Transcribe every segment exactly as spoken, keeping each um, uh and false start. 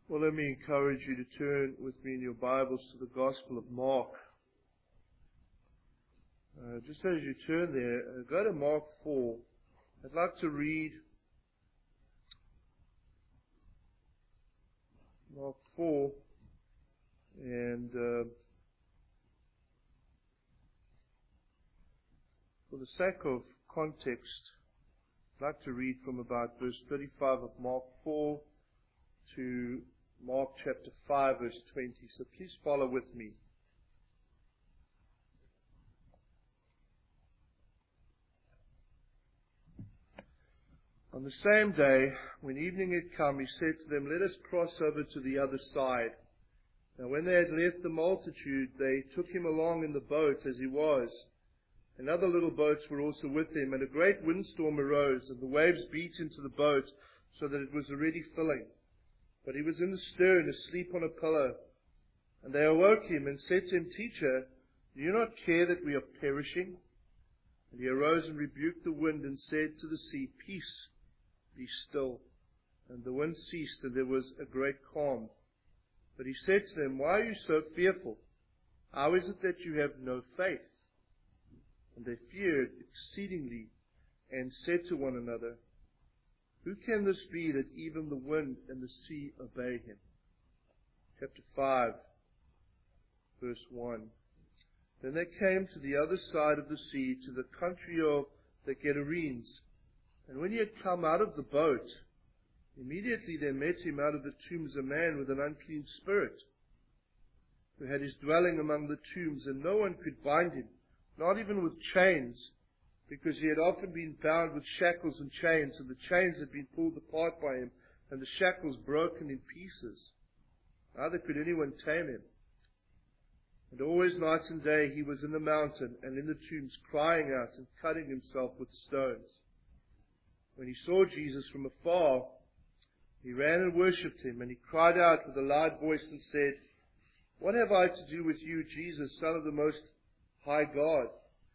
Well, let me encourage you to turn with me in your Bibles to the Gospel of Mark. Uh, just as you turn there, uh, go to Mark four. I'd like to read Mark four, and uh, for the sake of context, I'd like to read from about verse thirty-five of Mark four to Mark chapter five, verse twenty. So please follow with me. On the same day, when evening had come, he said to them, "Let us cross over to the other side." Now when they had left the multitude, they took him along in the boat as he was. And other little boats were also with him. And a great windstorm arose, and the waves beat into the boat, so that it was already filling. But he was in the stern, asleep on a pillow. And they awoke him and said to him, "Teacher, do you not care that we are perishing?" And he arose and rebuked the wind and said to the sea, "Peace, be still." And the wind ceased, and there was a great calm. But he said to them, "Why are you so fearful? How is it that you have no faith?" And they feared exceedingly and said to one another, "Who can this be that even the wind and the sea obey him?" Chapter five, verse one. Then they came to the other side of the sea, to the country of the Gadarenes. And when he had come out of the boat, immediately there met him out of the tombs a man with an unclean spirit, who had his dwelling among the tombs, and no one could bind him, not even with chains, because he had often been bound with shackles and chains, and the chains had been pulled apart by him, and the shackles broken in pieces. Neither could anyone tame him. And always night and day he was in the mountain and in the tombs, crying out and cutting himself with stones. When he saw Jesus from afar, he ran and worshipped him, and he cried out with a loud voice and said, "What have I to do with you, Jesus, Son of the Most High God?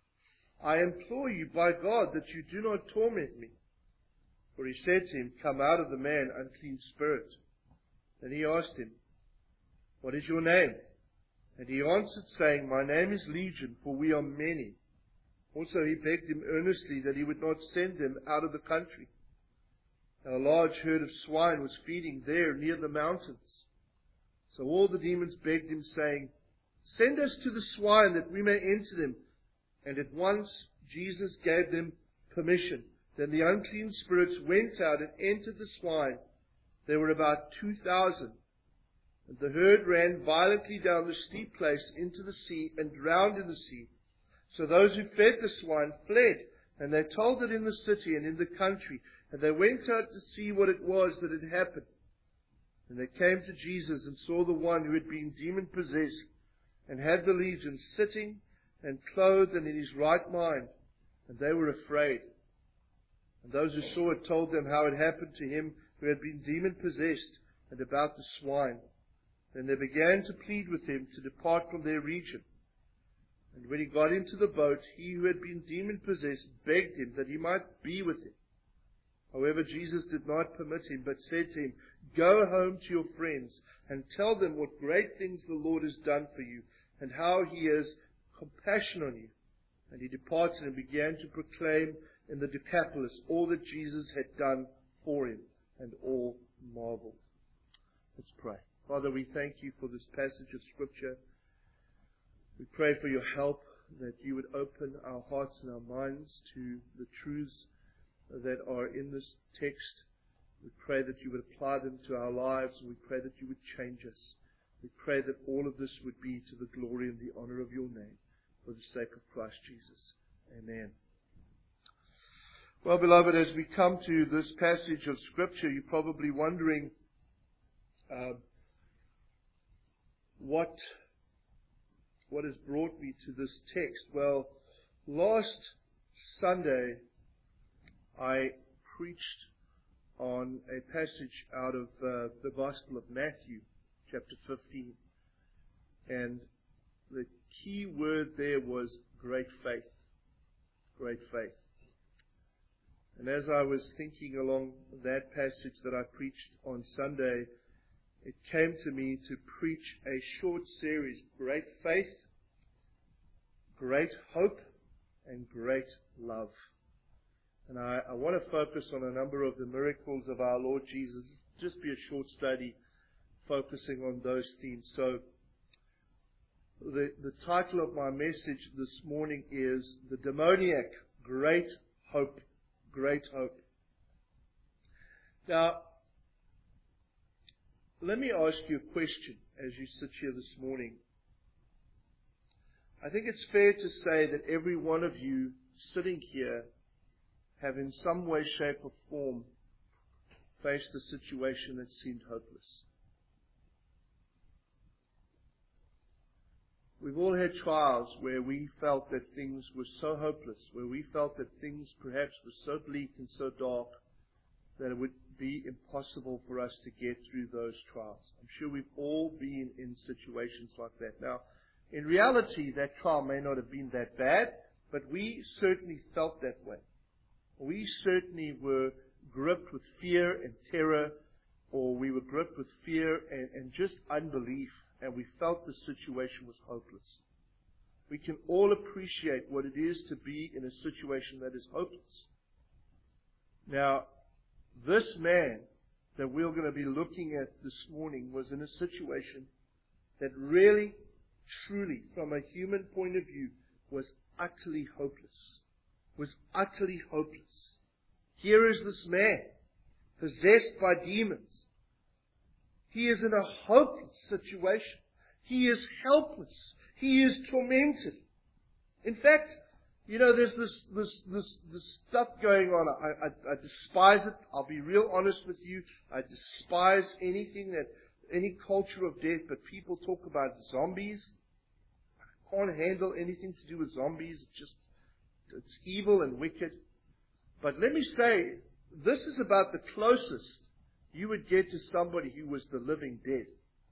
I implore you by God that you do not torment me." For he said to him, "Come out of the man, unclean spirit." Then he asked him, "What is your name?" And he answered, saying, "My name is Legion, for we are many." Also he begged him earnestly that he would not send them out of the country. Now a large herd of swine was feeding there near the mountains. So all the demons begged him, saying, "Send us to the swine, that we may enter them." And at once Jesus gave them permission. Then the unclean spirits went out and entered the swine. There were about two thousand. And the herd ran violently down the steep place into the sea and drowned in the sea. So those who fed the swine fled, and they told it in the city and in the country. And they went out to see what it was that had happened. And they came to Jesus and saw the one who had been demon-possessed and had the legion sitting and clothed and in his right mind. And they were afraid. And those who saw it told them how it happened to him who had been demon-possessed, and about the swine. Then they began to plead with him to depart from their region. And when he got into the boat, he who had been demon-possessed begged him that he might be with him. However, Jesus did not permit him, but said to him, "Go home to your friends, and tell them what great things the Lord has done for you, and how he has compassion on you." And he departed and began to proclaim in the Decapolis all that Jesus had done for him, and all marveled. Let's pray. Father, we thank you for this passage of Scripture. We pray for your help, that you would open our hearts and our minds to the truths that are in this text. We pray that you would apply them to our lives, and we pray that you would change us. We pray that all of this would be to the glory and the honor of your name, for the sake of Christ Jesus. Amen. Well, beloved, as we come to this passage of Scripture, you're probably wondering uh, what what has brought me to this text. Well, last Sunday I preached on a passage out of uh, the Gospel of Matthew, chapter fifteen. And the key word there was great faith. Great faith. And as I was thinking along that passage that I preached on Sunday, it came to me to preach a short series, Great Faith, Great Hope, and Great Love. And I, I want to focus on a number of the miracles of our Lord Jesus. Just be a short study focusing on those themes. So the, the title of my message this morning is The Demoniac, Great Hope. Great Hope. Now, let me ask you a question as you sit here this morning. I think it's fair to say that every one of you sitting here have in some way, shape or form faced a situation that seemed hopeless. We've all had trials where we felt that things were so hopeless, where we felt that things perhaps were so bleak and so dark that it would be impossible for us to get through those trials. I'm sure we've all been in situations like that. Now, in reality, that trial may not have been that bad, but we certainly felt that way. We certainly were gripped with fear and terror, or we were gripped with fear and, and just unbelief, and we felt the situation was hopeless. We can all appreciate what it is to be in a situation that is hopeless. Now, this man that we're going to be looking at this morning was in a situation that really, truly, from a human point of view, was utterly hopeless. Was utterly hopeless. Here is this man, possessed by demons. He is in a hopeless situation. He is helpless. He is tormented. In fact, you know, there's this this this this stuff going on. I, I, I despise it. I'll be real honest with you. I despise anything that, any culture of death, but people talk about zombies. I can't handle anything to do with zombies. It's just, it's evil and wicked. But let me say, this is about the closest you would get to somebody who was the living dead.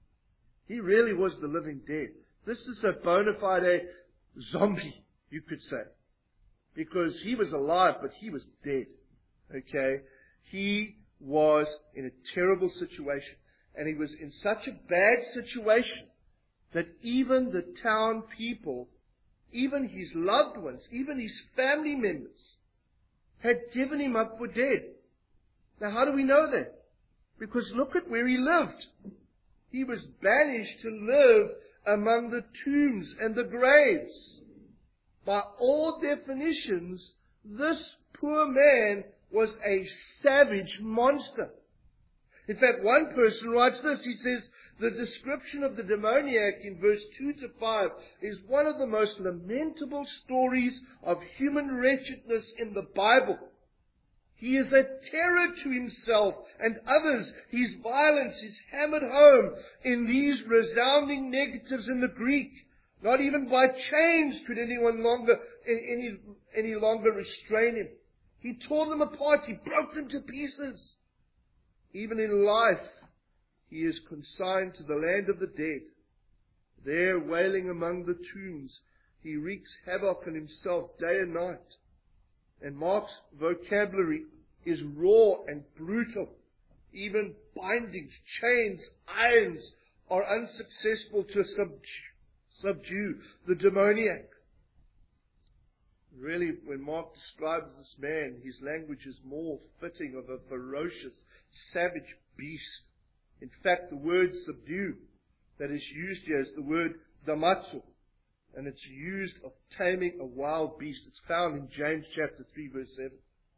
He really was the living dead. This is a bona fide zombie, you could say. Because he was alive, but he was dead. Okay? He was in a terrible situation. And he was in such a bad situation that even the town people, even his loved ones, even his family members, had given him up for dead. Now, how do we know that? Because look at where he lived. He was banished to live among the tombs and the graves. By all definitions, this poor man was a savage monster. In fact, one person writes this. He says, the description of the demoniac in verse two to five is one of the most lamentable stories of human wretchedness in the Bible. He is a terror to himself and others. His violence is hammered home in these resounding negatives in the Greek. Not even by chains could anyone longer, any, any longer restrain him. He tore them apart. He broke them to pieces. Even in life, he is consigned to the land of the dead. There, wailing among the tombs, he wreaks havoc on himself day and night. And Mark's vocabulary is raw and brutal. Even bindings, chains, irons are unsuccessful to subdue, subdue the demoniac. Really, when Mark describes this man, his language is more fitting of a ferocious, savage beast. In fact, the word subdue that is used here is the word damatsu, and it's used of taming a wild beast. It's found in James chapter three, verse seven.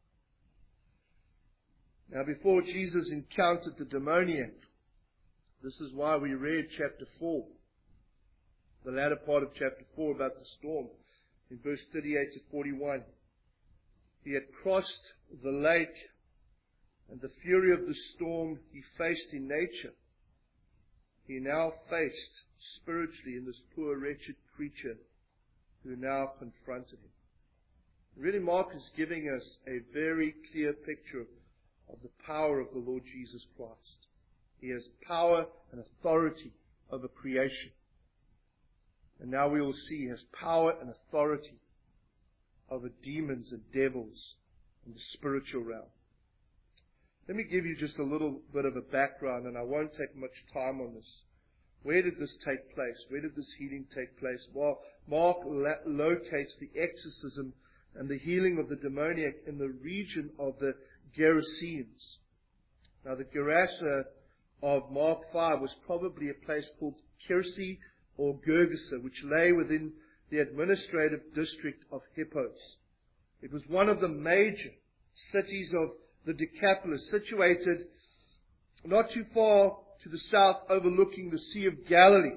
Now, before Jesus encountered the demoniac, this is why we read chapter four, the latter part of chapter four about the storm, in verse thirty-eight to forty-one. He had crossed the lake, and the fury of the storm he faced in nature, he now faced spiritually in this poor, wretched creature who now confronted him. Really, Mark is giving us a very clear picture of the power of the Lord Jesus Christ. He has power and authority over creation. And now we will see he has power and authority over demons and devils in the spiritual realm. Let me give you just a little bit of a background, and I won't take much time on this. Where did this take place? Where did this healing take place? Well, Mark la- locates the exorcism and the healing of the demoniac in the region of the Gerasenes. Now, the Gerasa of Mark five was probably a place called Kirsi or Gergesa, which lay within the administrative district of Hippos. It was one of the major cities of the Decapolis, situated not too far to the south, overlooking the Sea of Galilee.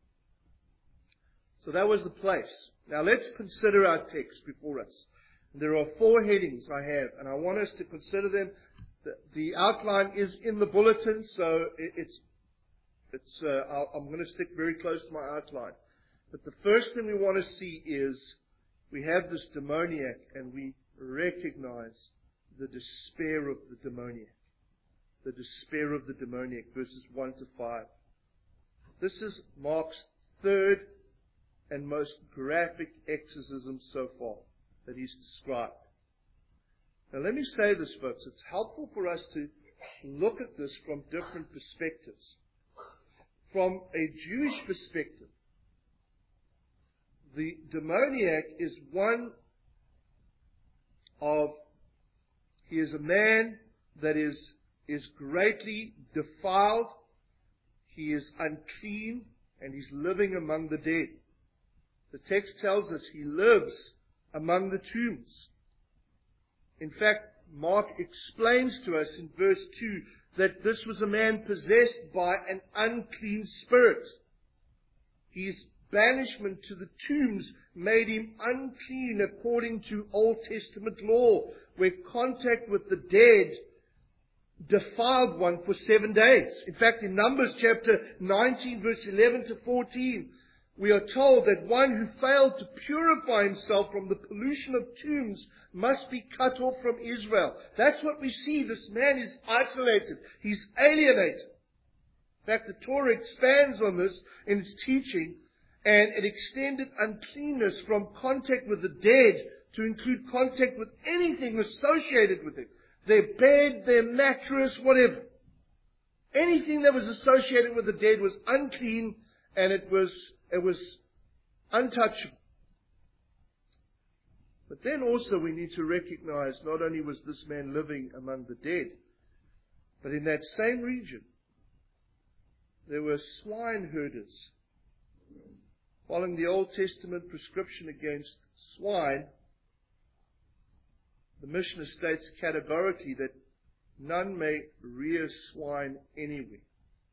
So that was the place. Now let's consider our text before us. There are four headings I have, and I want us to consider them. The, the outline is in the bulletin, so it, it's, it's. Uh, I'll, I'm going to stick very close to my outline. But the first thing we want to see is we have this demoniac, and we recognize the despair of the demoniac. The despair of the demoniac, verses one to five. This is Mark's third and most graphic exorcism so far that he's described. Now let me say this, folks. It's helpful for us to look at this from different perspectives. From a Jewish perspective, the demoniac is one of, he is a man that is, is greatly defiled, he is unclean, and he's living among the dead. The text tells us he lives among the tombs. In fact, Mark explains to us in verse two that this was a man possessed by an unclean spirit. His banishment to the tombs made him unclean according to Old Testament law, where contact with the dead defiled one for seven days. In fact, in Numbers chapter nineteen, verse eleven to fourteen, we are told that one who failed to purify himself from the pollution of tombs must be cut off from Israel. That's what we see. This man is isolated. He's alienated. In fact, the Torah expands on this in its teaching, and it extended uncleanness from contact with the dead to include contact with anything associated with it. Their bed, their mattress, whatever. Anything that was associated with the dead was unclean, and it was It was untouchable. But then also we need to recognize not only was this man living among the dead, but in that same region, there were swine herders. Following the Old Testament prescription against swine, the Mishnah states categorically that none may rear swine anywhere.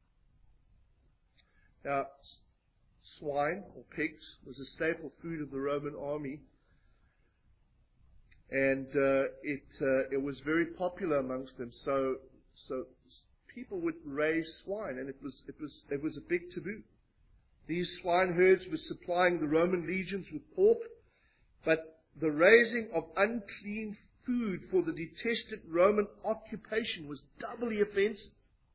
Now, swine, or pigs, was a staple food of the Roman army, and uh, it uh, it was very popular amongst them. So so people would raise swine, and it was it was it was a big taboo. These swine herds were supplying the Roman legions with pork, but the raising of unclean food for the detested Roman occupation was doubly offensive.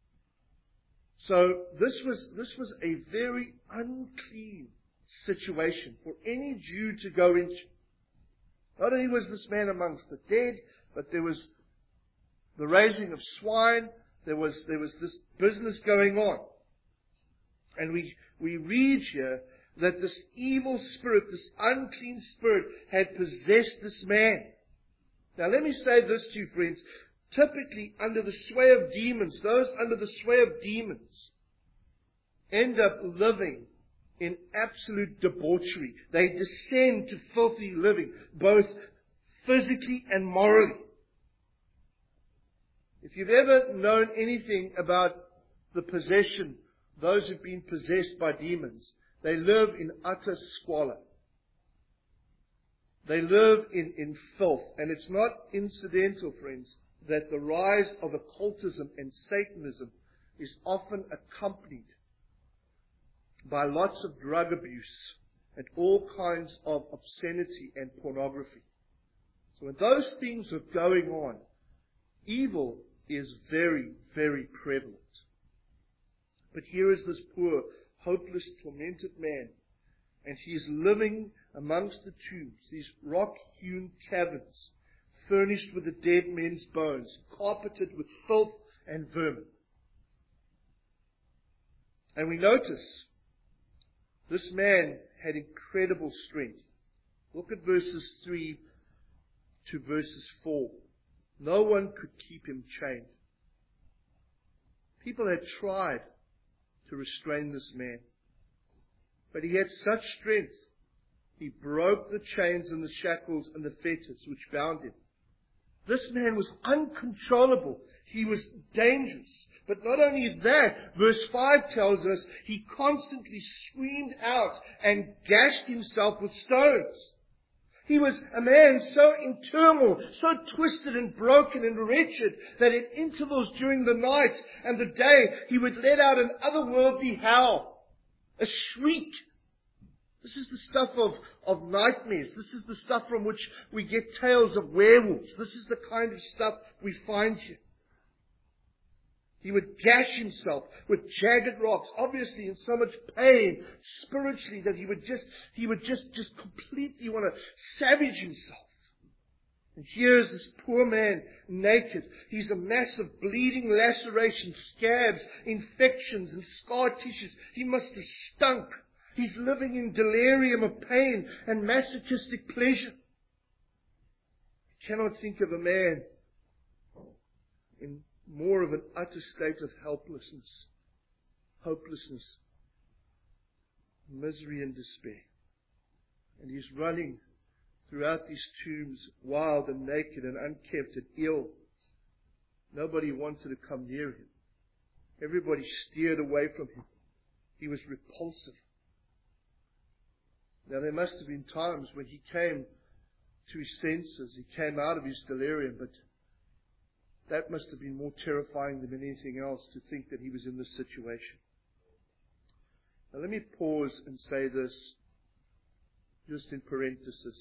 So this was this was a very unclean situation for any Jew to go into. Not only was this man amongst the dead, but there was the raising of swine. There was there was this business going on, and we we read here that this evil spirit, this unclean spirit, had possessed this man. Now let me say this to you, friends. Typically, under the sway of demons, those under the sway of demons end up living in absolute debauchery. They descend to filthy living, both physically and morally. If you've ever known anything about the possession, those who've been possessed by demons, they live in utter squalor. They live in, in filth. And it's not incidental, friends, that the rise of occultism and Satanism is often accompanied by lots of drug abuse and all kinds of obscenity and pornography. So when those things are going on, evil is very, very prevalent. But here is this poor, hopeless, tormented man, and he is living amongst the tombs, these rock-hewn caverns, furnished with the dead men's bones, carpeted with filth and vermin. And we notice this man had incredible strength. Look at verses three to verses four. No one could keep him chained. People had tried to restrain this man, but he had such strength. He broke the chains and the shackles and the fetters which bound him. This man was uncontrollable. He was dangerous. But not only that, verse five tells us he constantly screamed out and gashed himself with stones. He was a man so in turmoil, so twisted and broken and wretched, that at intervals during the night and the day, he would let out an otherworldly howl, a shriek. This is the stuff of, of nightmares. This is the stuff from which we get tales of werewolves. This is the kind of stuff we find here. He would gash himself with jagged rocks, obviously in so much pain spiritually that he would just, he would just, just completely want to savage himself. And here's this poor man naked. He's a mass of bleeding lacerations, scabs, infections, and scar tissues. He must have stunk. He's living in delirium of pain and masochistic pleasure. I cannot think of a man in more of an utter state of helplessness, hopelessness, misery and despair. And he's running throughout these tombs, wild and naked and unkempt and ill. Nobody wanted to come near him. Everybody steered away from him. He was repulsive. Now there must have been times when he came to his senses, he came out of his delirium, but that must have been more terrifying than anything else to think that he was in this situation. Now let me pause and say this, just in parenthesis.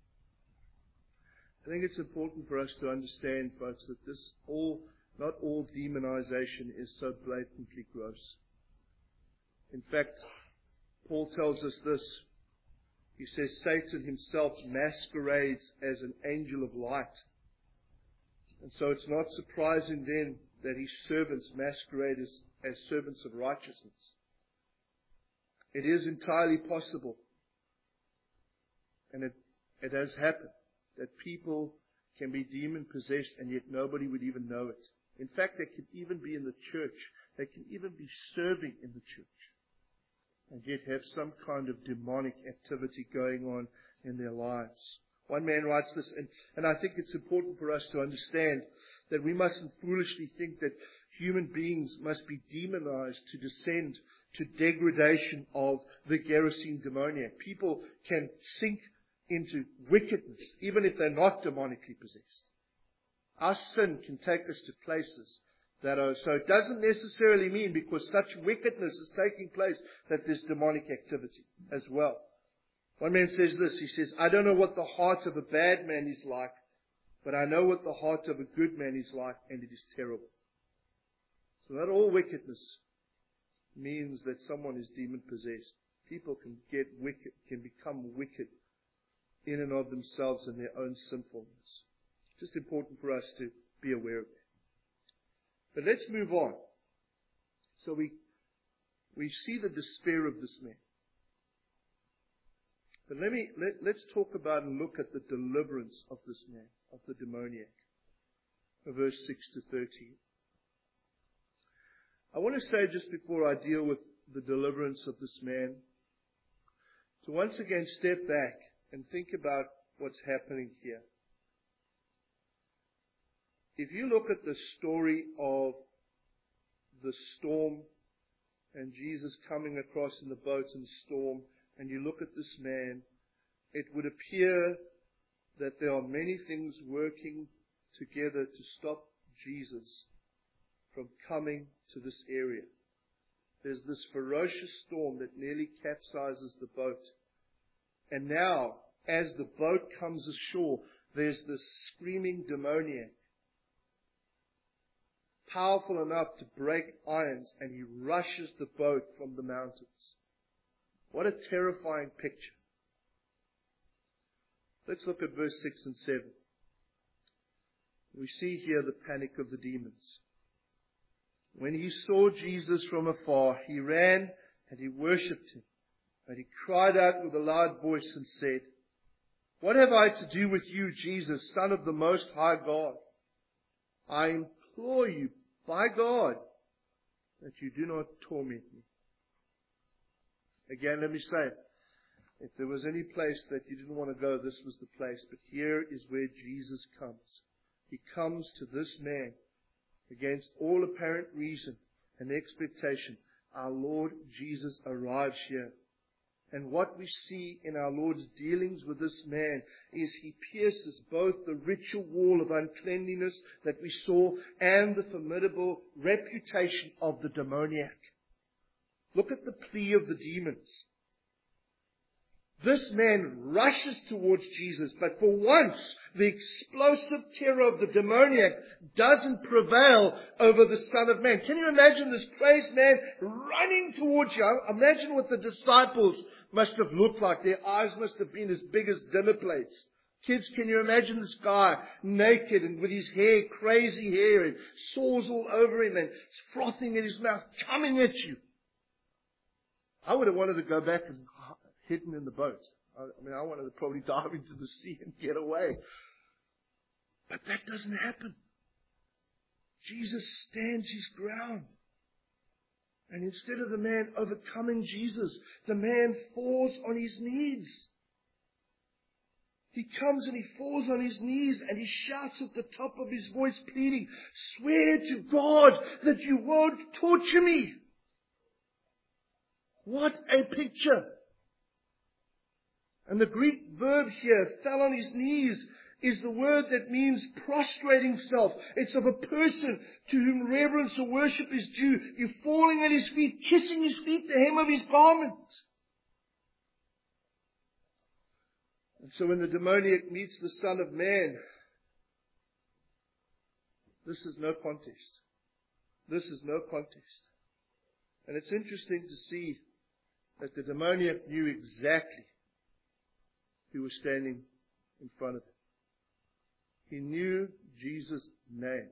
I think it's important for us to understand, folks, that this all, not all demonization is so blatantly gross. In fact, Paul tells us this. He says Satan himself masquerades as an angel of light. And so it's not surprising then that his servants masquerade as, as servants of righteousness. It is entirely possible, and it, it has happened, that people can be demon-possessed and yet nobody would even know it. In fact, they can even be in the church. They can even be serving in the church and yet have some kind of demonic activity going on in their lives. One man writes this, and, and I think it's important for us to understand that we mustn't foolishly think that human beings must be demonized to descend to degradation of the Gerasene demoniac. People can sink into wickedness, even if they're not demonically possessed. Our sin can take us to places that are, so it doesn't necessarily mean because such wickedness is taking place that there's demonic activity as well. One man says this, he says, I don't know what the heart of a bad man is like, but I know what the heart of a good man is like, and it is terrible. So not all wickedness means that someone is demon-possessed. People can get wicked, can become wicked in and of themselves and their own sinfulness. It's just important for us to be aware of that. But let's move on. So we, we see the despair of this man. But let me, let, let's talk about and look at the deliverance of this man, of the demoniac. Verse six to thirteen. I want to say just before I deal with the deliverance of this man, to once again step back and think about what's happening here. If you look at the story of the storm and Jesus coming across in the boat in the storm, and you look at this man, it would appear that there are many things working together to stop Jesus from coming to this area. There's this ferocious storm that nearly capsizes the boat. And now, as the boat comes ashore, there's this screaming demoniac, powerful enough to break irons, and he rushes the boat from the mountains. What a terrifying picture. Let's look at verse six and seven. We see here the panic of the demons. When he saw Jesus from afar, he ran and he worshipped him. And he cried out with a loud voice and said, "What have I to do with you, Jesus, Son of the Most High God? I implore you, by God, that you do not torment me." Again, let me say, if there was any place that you didn't want to go, this was the place. But here is where Jesus comes. He comes to this man against all apparent reason and expectation. Our Lord Jesus arrives here. And what we see in our Lord's dealings with this man is he pierces both the ritual wall of uncleanliness that we saw and the formidable reputation of the demoniac. Look at the plea of the demons. This man rushes towards Jesus, but for once, the explosive terror of the demoniac doesn't prevail over the Son of Man. Can you imagine this crazed man running towards you? Imagine what the disciples must have looked like. Their eyes must have been as big as dinner plates. Kids, can you imagine this guy naked and with his hair, crazy hair, and sores all over him and frothing in his mouth, coming at you? I would have wanted to go back and hidden in the boat. I mean, I wanted to probably dive into the sea and get away. But that doesn't happen. Jesus stands his ground. And instead of the man overcoming Jesus, the man falls on his knees. He comes and he falls on his knees and he shouts at the top of his voice, pleading, "Swear to God that you won't torture me." What a picture! And the Greek verb here, fell on his knees, is the word that means prostrating self. It's of a person to whom reverence or worship is due. You're falling at his feet, kissing his feet, the hem of his garment. And so when the demoniac meets the Son of Man, this is no contest. This is no contest. And it's interesting to see that the demoniac knew exactly who was standing in front of him. He knew Jesus' name.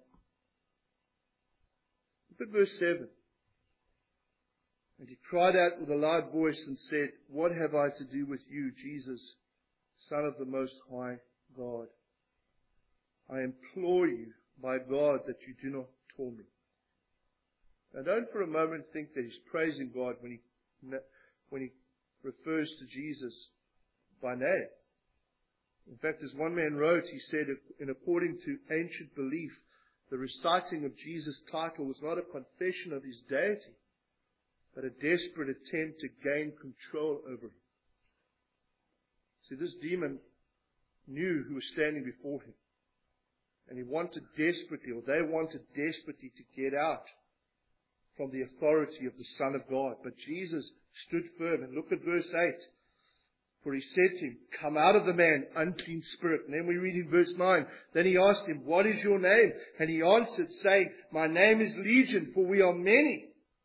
Look at verse seven. And he cried out with a loud voice and said, "What have I to do with you, Jesus, Son of the Most High God? I implore you by God that you do not torment me." Now don't for a moment think that he's praising God when he, when he refers to Jesus by name. In fact, as one man wrote, he said, in according to ancient belief, the reciting of Jesus' title was not a confession of his deity, but a desperate attempt to gain control over him. See, this demon knew who was standing before him. And he wanted desperately, or they wanted desperately to get out from the authority of the Son of God. But Jesus stood firm. And look at verse eight. For he said to him, "Come out of the man, unclean spirit." And then we read in verse nine, then he asked him, "What is your name?" And he answered, saying, "My name is Legion, for we are many."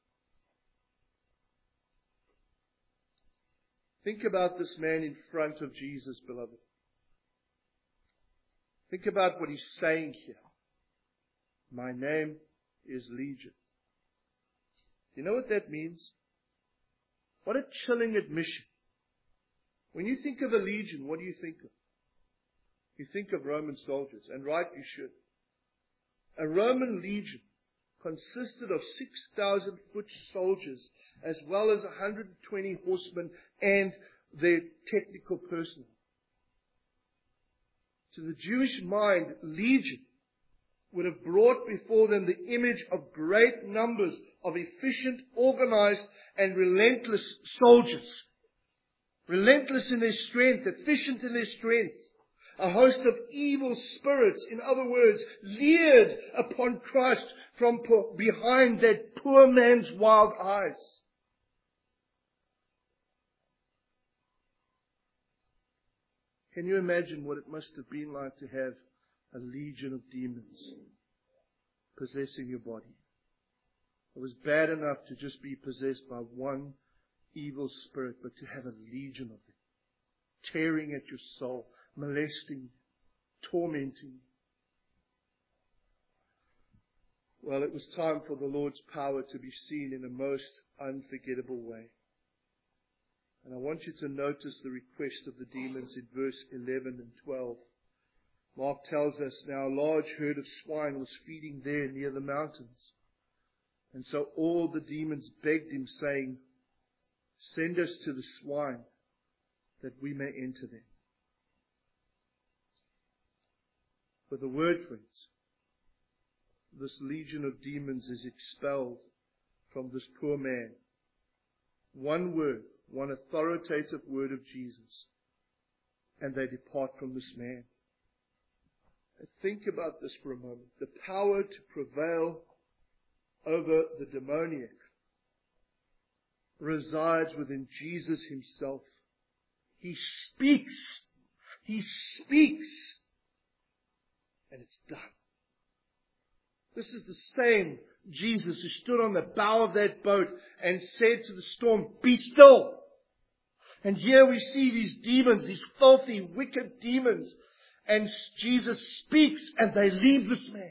Think about this man in front of Jesus, beloved. Think about what he's saying here. My name is Legion. You know what that means? What a chilling admission. When you think of a legion, what do you think of? You think of Roman soldiers, and right you should. A Roman legion consisted of six thousand foot soldiers, as well as one hundred twenty horsemen and their technical personnel. To the Jewish mind, legion would have brought before them the image of great numbers of efficient, organized, and relentless soldiers. Relentless in their strength, efficient in their strength. A host of evil spirits, in other words, leered upon Christ from behind that poor man's wild eyes. Can you imagine what it must have been like to have a legion of demons possessing your body? It was bad enough to just be possessed by one evil spirit, but to have a legion of them, tearing at your soul, molesting, tormenting. Well, it was time for the Lord's power to be seen in a most unforgettable way. And I want you to notice the request of the demons in verse eleven and twelve. Mark tells us, now a large herd of swine was feeding there near the mountains. And so all the demons begged him, saying, send us to the swine, that we may enter them. But the word, friends, this legion of demons is expelled from this poor man. One word, one authoritative word of Jesus, and they depart from this man. Think about this for a moment. The power to prevail over the demoniac resides within Jesus himself. He speaks. He speaks. And it's done. This is the same Jesus who stood on the bow of that boat and said to the storm, be still. And here we see these demons, these filthy, wicked demons. And Jesus speaks and they leave this man.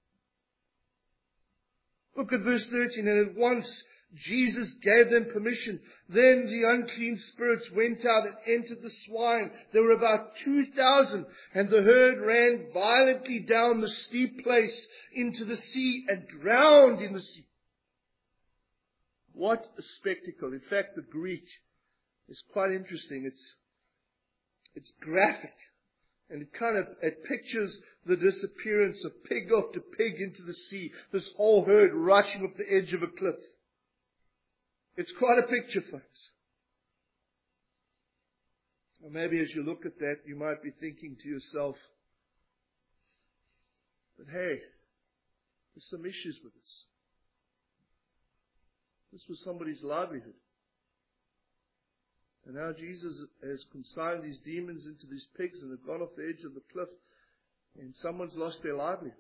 Look at verse thirteen. And at once Jesus gave them permission. Then the unclean spirits went out and entered the swine. There were about two thousand. And the herd ran violently down the steep place into the sea and drowned in the sea. What a spectacle. In fact, the Greek is quite interesting. It's, it's graphic. And it kind of, it pictures the disappearance of pig after pig into the sea. This whole herd rushing off the edge of a cliff. It's quite a picture, folks. And maybe as you look at that, you might be thinking to yourself, but hey, there's some issues with this. This was somebody's livelihood. And now Jesus has consigned these demons into these pigs and they've gone off the edge of the cliff and someone's lost their livelihood.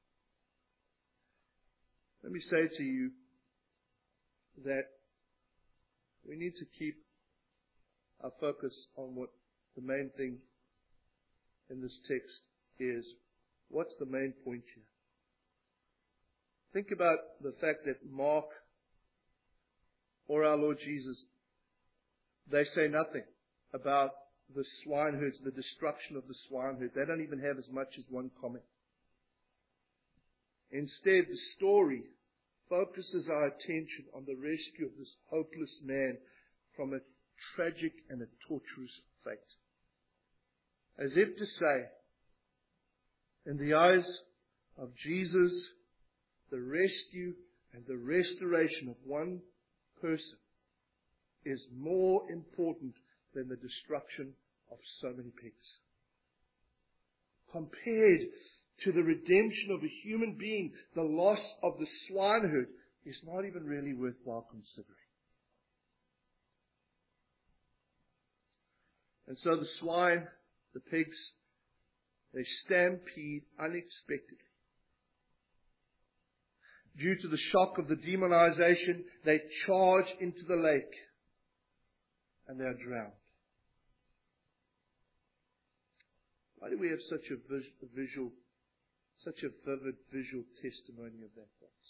Let me say to you that we need to keep our focus on what the main thing in this text is. What's the main point here? Think about the fact that Mark or our Lord Jesus, they say nothing about the swine herds, the destruction of the swine herd. They don't even have as much as one comment. Instead, the story focuses our attention on the rescue of this hopeless man from a tragic and a torturous fate. As if to say, in the eyes of Jesus, the rescue and the restoration of one person is more important than the destruction of so many pigs. Compared to the redemption of a human being, the loss of the swine herd is not even really worthwhile considering. And so the swine, the pigs, they stampede unexpectedly. Due to the shock of the demonization, they charge into the lake and they are drowned. Why do we have such a visual, such a vivid visual testimony of that, folks?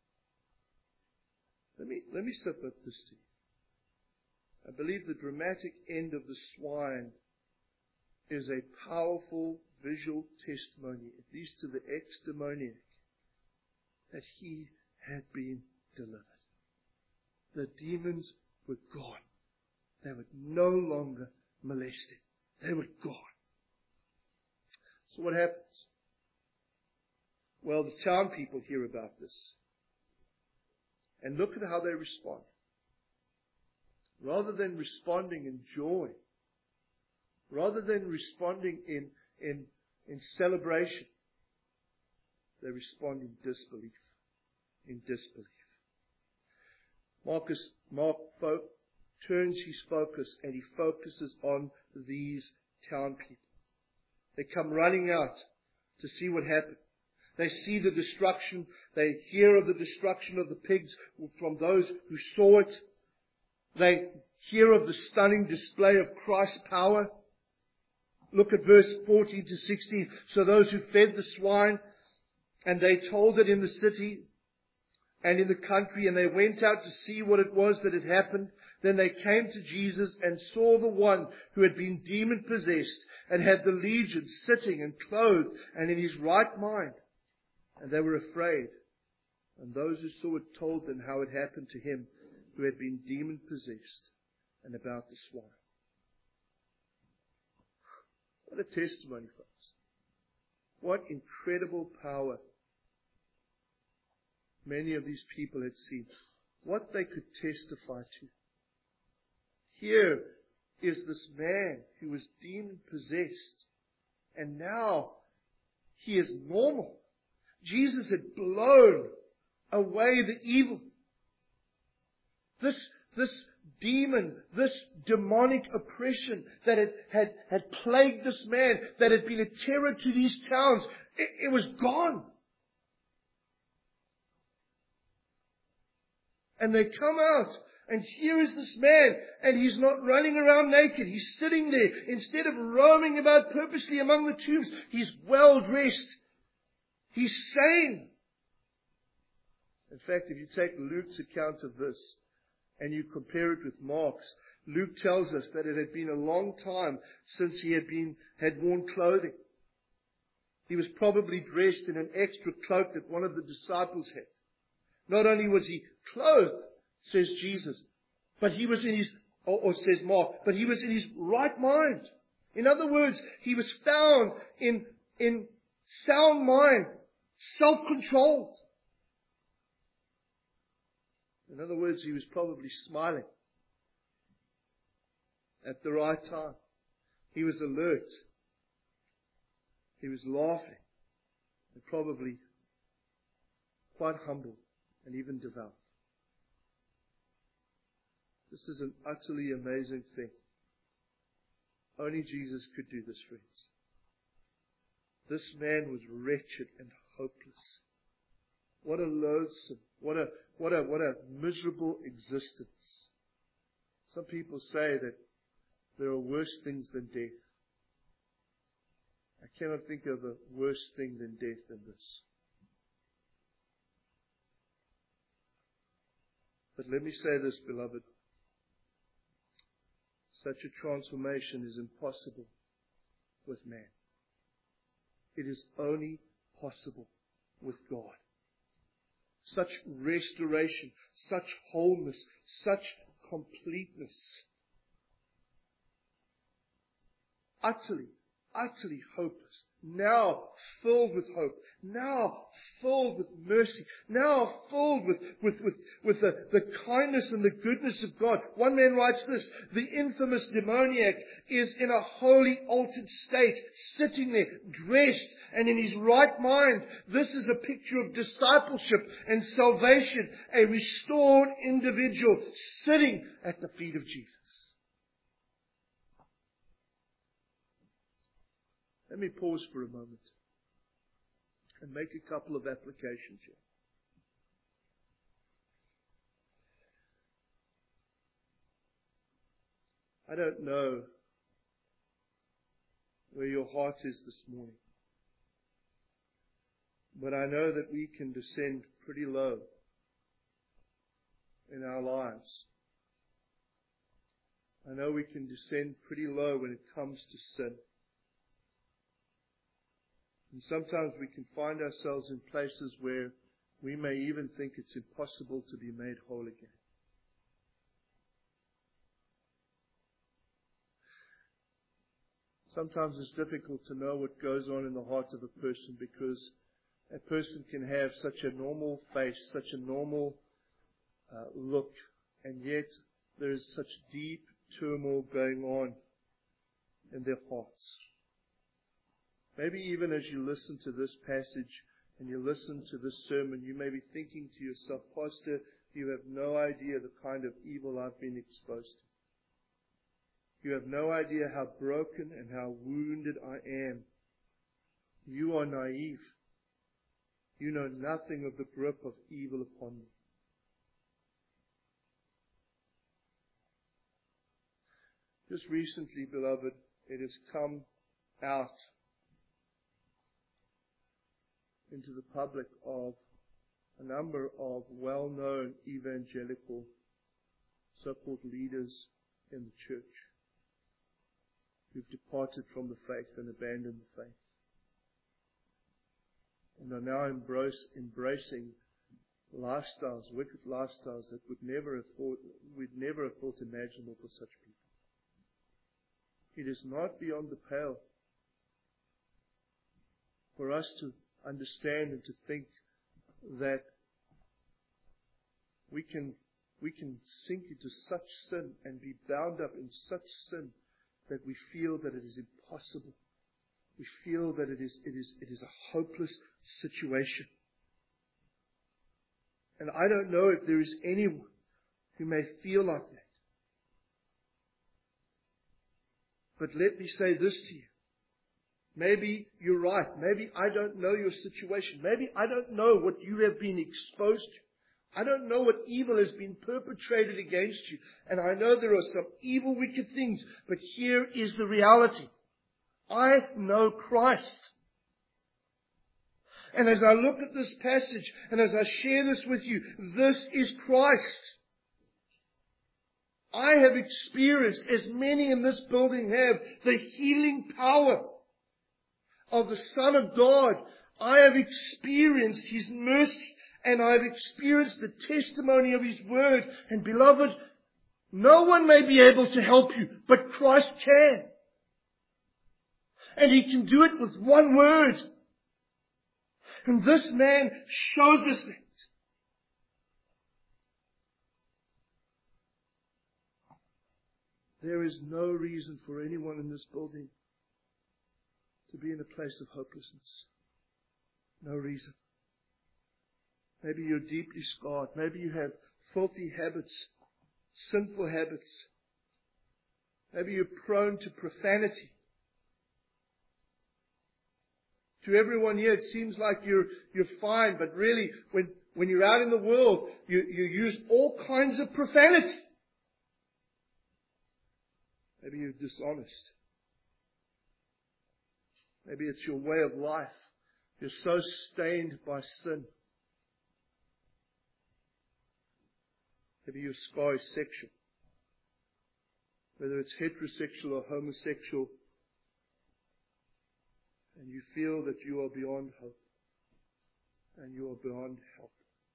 Let me, let me submit this to you. I believe the dramatic end of the swine is a powerful visual testimony, at least to the ex-demoniac, that he had been delivered. The demons were gone. They were no longer molested. They were gone. So what happens? Well, the town people hear about this. And look at how they respond. Rather than responding in joy, rather than responding in, in, in celebration, they respond in disbelief. In disbelief. Marcus, Mark fo- turns his focus and he focuses on these town people. They come running out to see what happened. They see the destruction. They hear of the destruction of the pigs from those who saw it. They hear of the stunning display of Christ's power. Look at verse fourteen to sixteen. So those who fed the swine, and they told it in the city, and in the country, and they went out to see what it was that had happened. Then they came to Jesus and saw the one who had been demon-possessed and had the legion sitting and clothed and in his right mind. And they were afraid. And those who saw it told them how it happened to him who had been demon-possessed and about the swine. What a testimony, folks. What incredible power many of these people had seen. What they could testify to. Here is this man who was demon-possessed, and now he is normal. Jesus had blown away the evil. This, this demon, this demonic oppression that had, had, had plagued this man, that had been a terror to these towns, it, it was gone. And they come out, and here is this man, and he's not running around naked. He's sitting there. Instead of roaming about purposely among the tombs, he's well dressed. He's sane. In fact, if you take Luke's account of this, and you compare it with Mark's, Luke tells us that it had been a long time since he had been, had worn clothing. He was probably dressed in an extra cloak that one of the disciples had. Not only was he clothed, says Jesus, but he was in his, or, or says Mark, but he was in his right mind. In other words, he was found in, in sound mind, self-controlled. In other words, he was probably smiling at the right time. He was alert. He was laughing, and probably quite humble and even devout. This is an utterly amazing thing. Only Jesus could do this, friends. This man was wretched and hopeless. What a loathsome, what a, what a, what a miserable existence. Some people say that there are worse things than death. I cannot think of a worse thing than death than this. But let me say this, beloved. Such a transformation is impossible with man. It is only possible with God. Such restoration, such wholeness, such completeness. Utterly, utterly hopeless. Now filled with hope. Now filled with mercy. Now filled with, with, with, with the, the kindness and the goodness of God. One man writes this: the infamous demoniac is in a wholly altered state, sitting there, dressed and in his right mind. This is a picture of discipleship and salvation. A restored individual sitting at the feet of Jesus. Let me pause for a moment and make a couple of applications here. I don't know where your heart is this morning, but I know that we can descend pretty low in our lives. I know we can descend pretty low when it comes to sin. And sometimes we can find ourselves in places where we may even think it's impossible to be made whole again. Sometimes it's difficult to know what goes on in the heart of a person, because a person can have such a normal face, such a normal uh, look, and yet there is such deep turmoil going on in their hearts. Maybe even as you listen to this passage and you listen to this sermon, you may be thinking to yourself, Pastor, you have no idea the kind of evil I've been exposed to. You have no idea how broken and how wounded I am. You are naive. You know nothing of the grip of evil upon me. Just recently, beloved, it has come out into the public of a number of well-known evangelical so-called leaders in the church who've departed from the faith and abandoned the faith, and are now embrace, embracing lifestyles, wicked lifestyles that would never have thought, we'd never have thought imaginable for such people. It is not beyond the pale for us to understand and to think that we can we can sink into such sin and be bound up in such sin that we feel that it is impossible. We feel that it is it is it is a hopeless situation. And I don't know if there is anyone who may feel like that. But let me say this to you. Maybe you're right. Maybe I don't know your situation. Maybe I don't know what you have been exposed to. I don't know what evil has been perpetrated against you. And I know there are some evil, wicked things. But here is the reality. I know Christ. And as I look at this passage, and as I share this with you, this is Christ. I have experienced, as many in this building have, the healing power of the Son of God. I have experienced His mercy, and I have experienced the testimony of His word. And beloved, no one may be able to help you, but Christ can. And He can do it with one word. And this man shows us that. There is no reason for anyone in this building to be in a place of hopelessness. No reason. Maybe you're deeply scarred. Maybe you have filthy habits, sinful habits. Maybe you're prone to profanity. To everyone here, it seems like you're you're fine, but really, when, when you're out in the world, you, you use all kinds of profanity. Maybe you're dishonest. Maybe it's your way of life. You're so stained by sin. Maybe you're scary-sexual. Whether it's heterosexual or homosexual, and you feel that you are beyond hope and you are beyond help.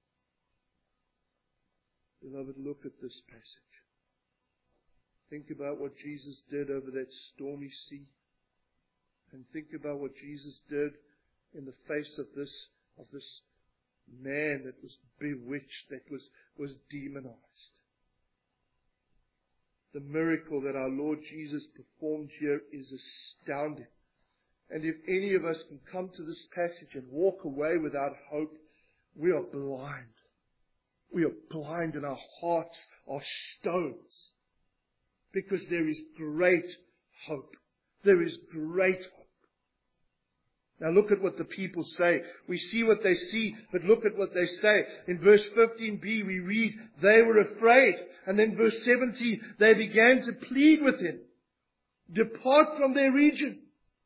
Beloved, look at this passage. Think about what Jesus did over that stormy sea. And think about what Jesus did in the face of this, of this man that was bewitched, that was, was demonized. The miracle that our Lord Jesus performed here is astounding. And if any of us can come to this passage and walk away without hope, we are blind. We are blind and our hearts are stones. Because there is great hope. There is great hope. Now look at what the people say. We see what they see, but look at what they say. In verse fifteen b we read, they were afraid. And then verse seventeen, they began to plead with Him. Depart from their region.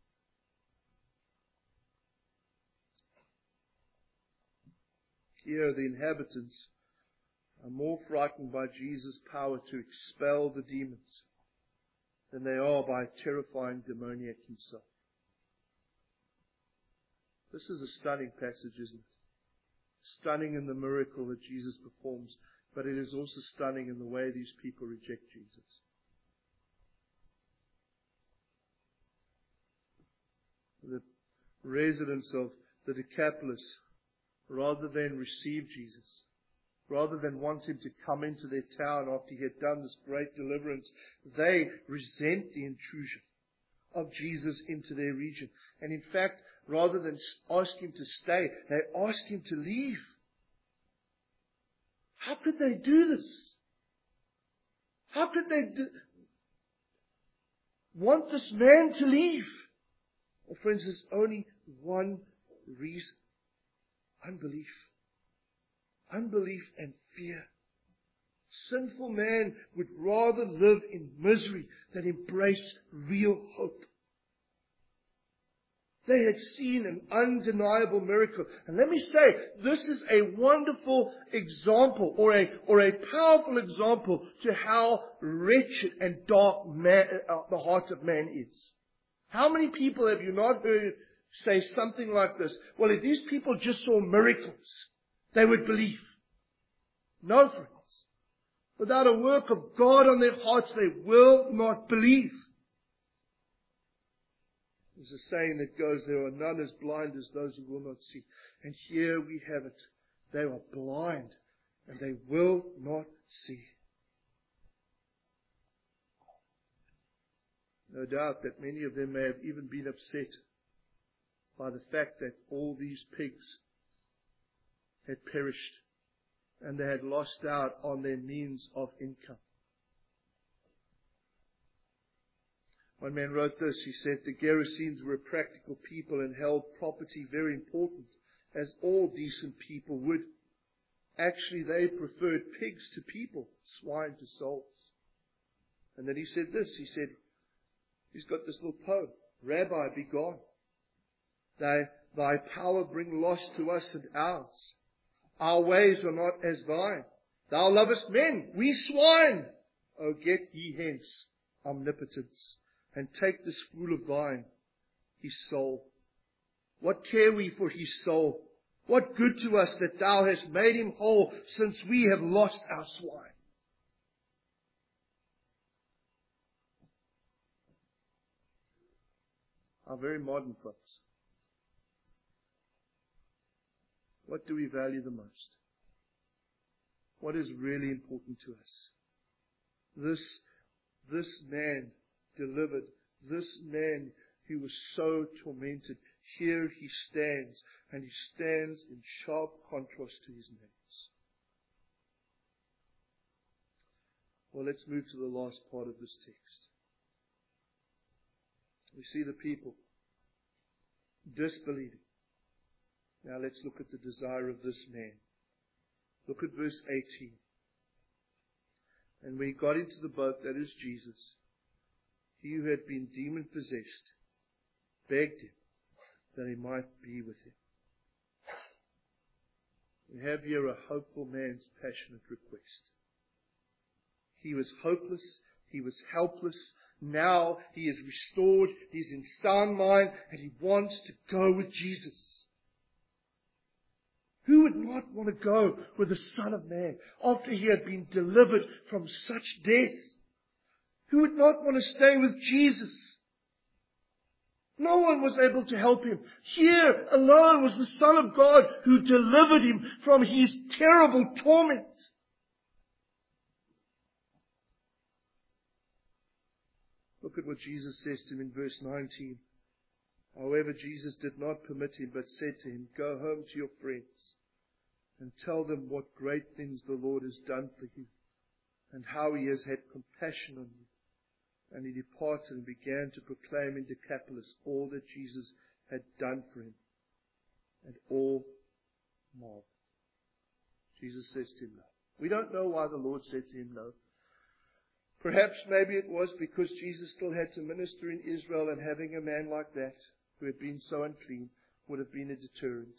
Here the inhabitants are more frightened by Jesus' power to expel the demons than they are by a terrifying demoniac himself. This is a stunning passage, isn't it? Stunning in the miracle that Jesus performs, but it is also stunning in the way these people reject Jesus. The residents of the Decapolis, rather than receive Jesus, rather than want Him to come into their town after He had done this great deliverance, they resent the intrusion of Jesus into their region. And in fact, rather than ask Him to stay, they ask Him to leave. How could they do this? How could they do, want this man to leave? Well, friends, there's only one reason. Unbelief. Unbelief and fear. Sinful man would rather live in misery than embrace real hope. They had seen an undeniable miracle. And let me say, this is a wonderful example, or a, or a powerful example to how wretched and dark man, uh, the heart of man is. How many people have you not heard say something like this? Well, if these people just saw miracles, they would believe. No, friends. Without a work of God on their hearts, they will not believe. There's a saying that goes, there are none as blind as those who will not see. And here we have it. They are blind and they will not see. No doubt that many of them may have even been upset by the fact that all these pigs had perished and they had lost out on their means of income. One man wrote this, he said, the Gerasenes were a practical people and held property very important, as all decent people would. Actually, they preferred pigs to people, swine to souls. And then he said this, he said, he's got this little poem, Rabbi, be gone. Thy, thy power bring loss to us and ours. Our ways are not as thine. Thou lovest men, we swine. Oh, get ye hence, omnipotence. And take this fool of thine, his soul. What care we for his soul? What good to us that thou hast made him whole, since we have lost our swine? Our very modern folks. What do we value the most? What is really important to us? This, this man delivered, this man who was so tormented, here he stands, and he stands in sharp contrast to his neighbors. Well, let's move to the last part of this text. We see the people disbelieving. Now let's look at the desire of this man. Look at verse eighteen. And when he got into the boat, that is Jesus, he who had been demon-possessed begged him that he might be with him. We have here a hopeful man's passionate request. He was hopeless. He was helpless. Now he is restored. He's in sound mind and he wants to go with Jesus. Who would not want to go with the Son of Man after he had been delivered from such death? Who would not want to stay with Jesus? No one was able to help him. Here alone was the Son of God who delivered him from his terrible torment. Look at what Jesus says to him in verse nineteen. However, Jesus did not permit him, but said to him, go home to your friends and tell them what great things the Lord has done for you and how he has had compassion on you. And he departed and began to proclaim in Decapolis all that Jesus had done for him. And all marveled. Jesus says to him no. We don't know why the Lord said to him no. Perhaps maybe it was because Jesus still had to minister in Israel, and having a man like that who had been so unclean would have been a deterrent.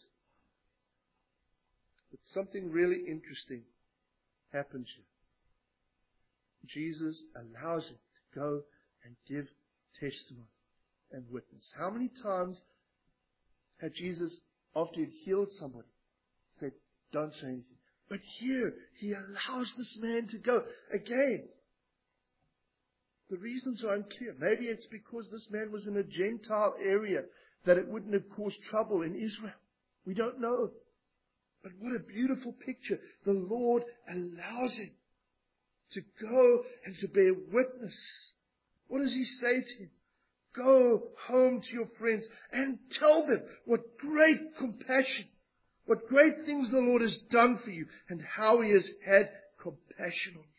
But something really interesting happens here. Jesus allows him to go and give testimony and witness. How many times had Jesus, after he had healed somebody, said, don't say anything? But here, he allows this man to go. Again, the reasons are unclear. Maybe it's because this man was in a Gentile area that it wouldn't have caused trouble in Israel. We don't know. But what a beautiful picture. The Lord allows him to go and to bear witness. What does he say to him? Go home to your friends and tell them what great compassion, what great things the Lord has done for you, and how he has had compassion on you.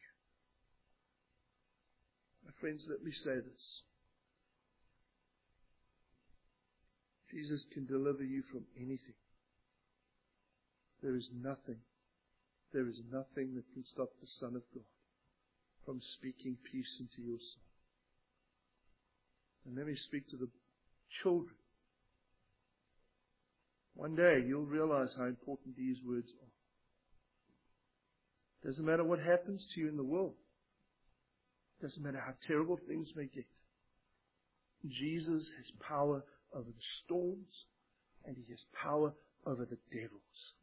Friends, let me say this. Jesus can deliver you from anything. There is nothing, there is nothing that can stop the Son of God from speaking peace into your soul. And let me speak to the children. One day you'll realize how important these words are. Doesn't matter what happens to you in the world. Doesn't matter how terrible things may get. Jesus has power over the storms, and He has power over the devils.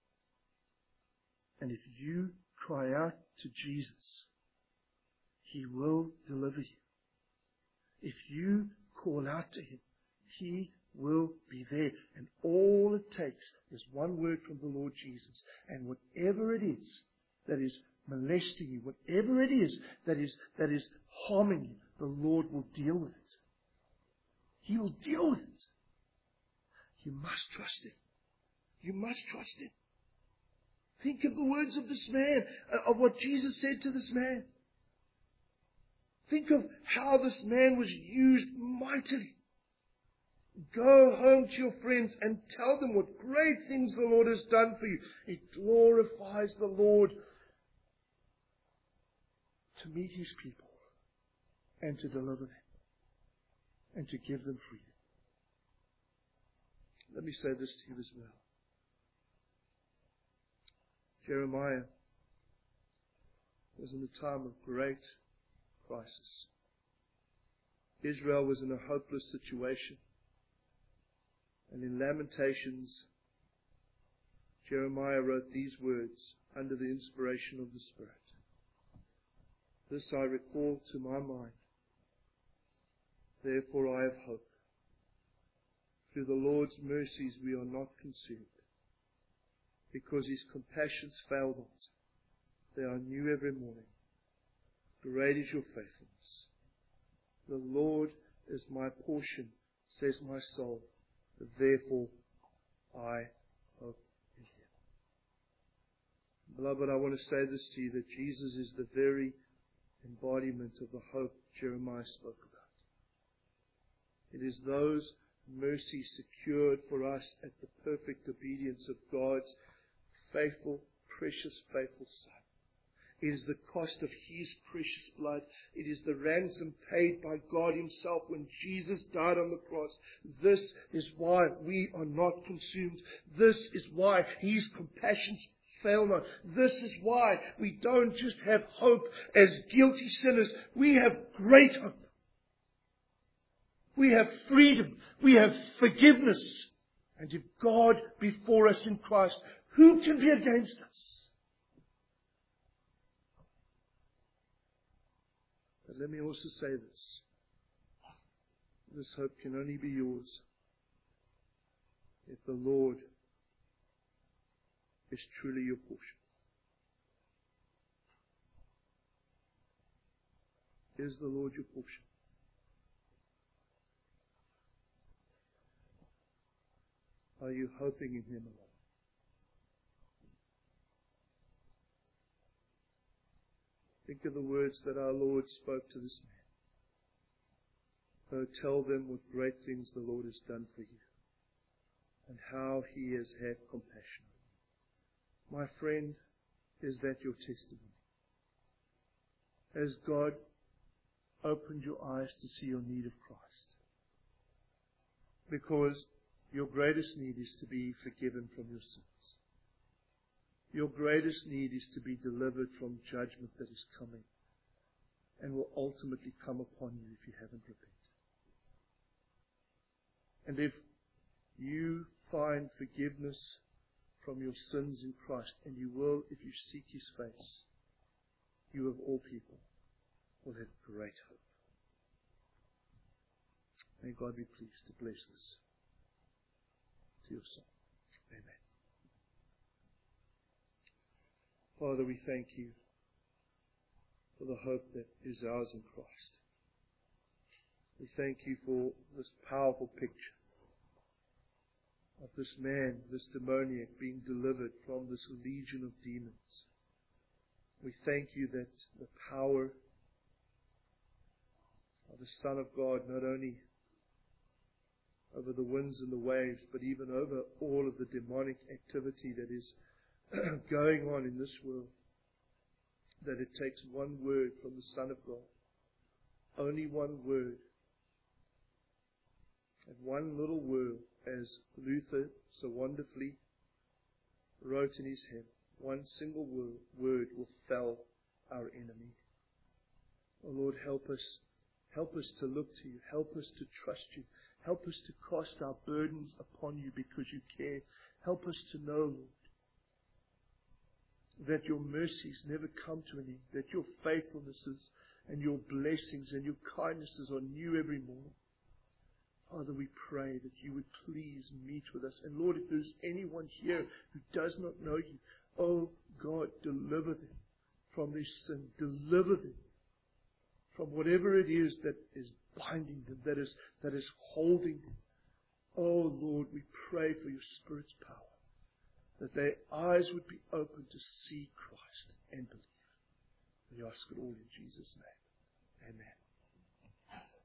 And if you cry out to Jesus, He will deliver you. If you call out to Him, He will be there. And all it takes is one word from the Lord Jesus. And whatever it is that is molesting you, whatever it is that is, that is harming you, the Lord will deal with it. He will deal with it. You must trust Him. You must trust Him. Think of the words of this man, uh, of what Jesus said to this man. Think of how this man was used mightily. Go home to your friends and tell them what great things the Lord has done for you. It glorifies the Lord to meet His people and to deliver them and to give them freedom. Let me say this to you as well. Jeremiah was in a time of great crisis. Israel was in a hopeless situation. And in Lamentations, Jeremiah wrote these words under the inspiration of the Spirit. This I recall to my mind. Therefore I have hope. Through the Lord's mercies we are not consumed, because His compassions fail not. They are new every morning. Great is your faithfulness. The Lord is my portion, says my soul. Therefore I hope in Him. Beloved, I want to say this to you, that Jesus is the very embodiment of the hope Jeremiah spoke about. It is those mercies secured for us at the perfect obedience of God's faithful, precious, faithful Son. It is the cost of His precious blood. It is the ransom paid by God Himself when Jesus died on the cross. This is why we are not consumed. This is why His compassions fail not. This is why we don't just have hope as guilty sinners. We have great hope. We have freedom. We have forgiveness. And if God be for us in Christ, who can be against us? But let me also say this. This hope can only be yours if the Lord is truly your portion. Is the Lord your portion? Are you hoping in Him alone? Think of the words that our Lord spoke to this man. Oh, tell them what great things the Lord has done for you, and how He has had compassion. My friend, is that your testimony? Has God opened your eyes to see your need of Christ? Because your greatest need is to be forgiven from your sins. Your greatest need is to be delivered from judgment that is coming and will ultimately come upon you if you haven't repented. And if you find forgiveness from your sins in Christ, and you will if you seek His face, you of all people will have great hope. May God be pleased to bless this to your soul. Amen. Father, we thank You for the hope that is ours in Christ. We thank You for this powerful picture of this man, this demoniac, being delivered from this legion of demons. We thank You that the power of the Son of God, not only over the winds and the waves, but even over all of the demonic activity that is going on in this world, that it takes one word from the Son of God, only one word, And one little word, as Luther so wonderfully wrote in his hymn, one single word, word will fell our enemy. Oh Lord, help us. Help us to look to you. Help us to trust you. Help us to cast our burdens upon you because you care. Help us to know, Lord, that your mercies never come to an end, that your faithfulnesses and your blessings and your kindnesses are new every morning. Father, we pray that you would please meet with us. And Lord, if there's anyone here who does not know you, oh God, deliver them from their sin. Deliver them from whatever it is that is binding them, that is, that is holding them. Oh Lord, we pray for your Spirit's power, that their eyes would be open to see Christ and believe. We ask it all in Jesus' name. Amen.